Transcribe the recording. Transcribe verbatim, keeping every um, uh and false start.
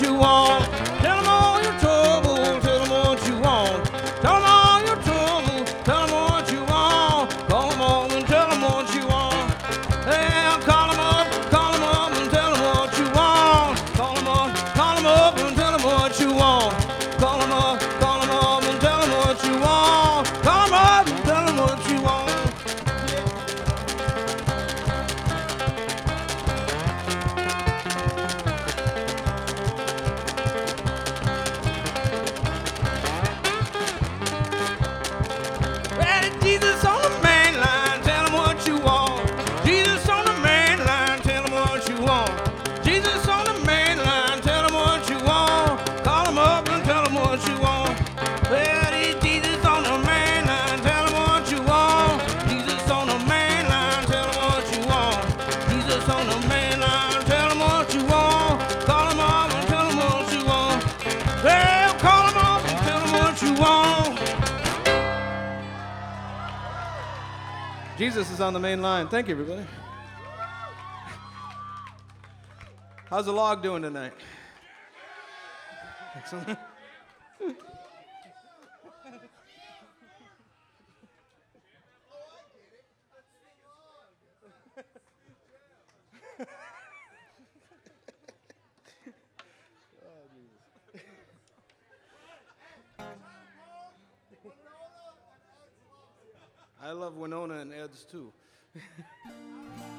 you want. Tell them all your trouble. Tell them what you want. Tell them all your trouble. Tell them what you want. Call them up and tell them what you want. Yeah, call them up, call them up and tell them what you want. Call them up, call them up and tell them what you want. Call them up, call them up and tell them what you want. Call them up and tell them what you want. Ready, Jesus on the main line, tell him what you want. Jesus on the main line, tell him what you want. Jesus on the main line, tell him what you want. Call him up and tell him what you want. Ready, Jesus on the main line, tell him what you want. Jesus on the main line, tell him what you want. Jesus on the main line, tell him what you want. Call him up and tell him what you want. Well, call him up and tell him what you want. Jesus is on the main line. Thank you, everybody. How's the log doing tonight? Excellent. I love Winona and Ed's too.